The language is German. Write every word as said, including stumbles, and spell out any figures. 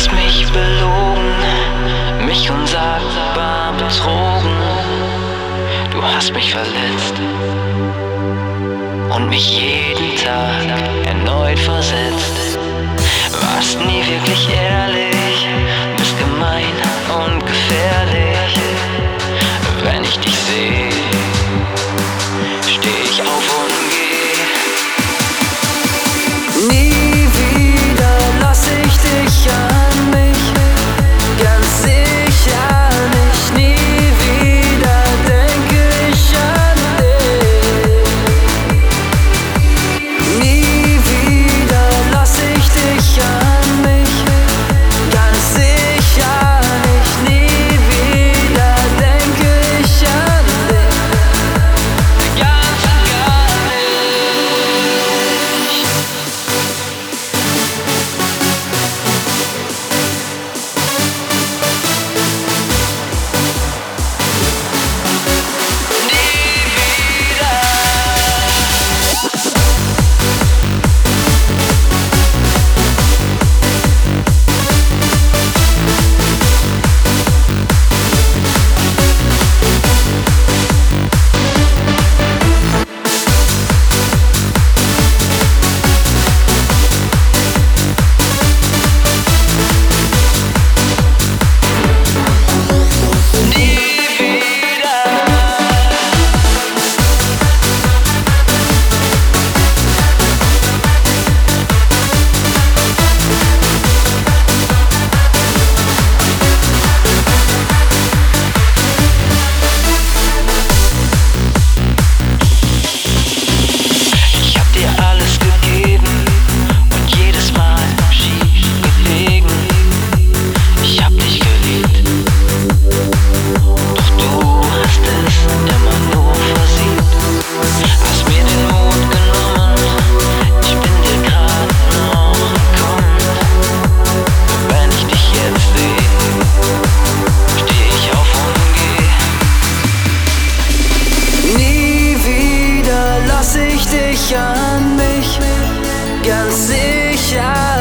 hast mich belogen, mich unsagbar betrogen. Du hast mich verletzt und mich jeden Tag erneut versetzt. Warst nie wirklich ehrlich, bist gemein und gefährlich. Wenn ich dich sehe, steh ich auf und geh. Nie wieder lass ich dich an mich, ganz sicher nicht. Nie wieder denke ich an dich. Nie wieder lass ich dich an mich, ganz sicher nicht. Nie wieder denke ich an dich, ganz und gar nicht. An mich, ganz sicher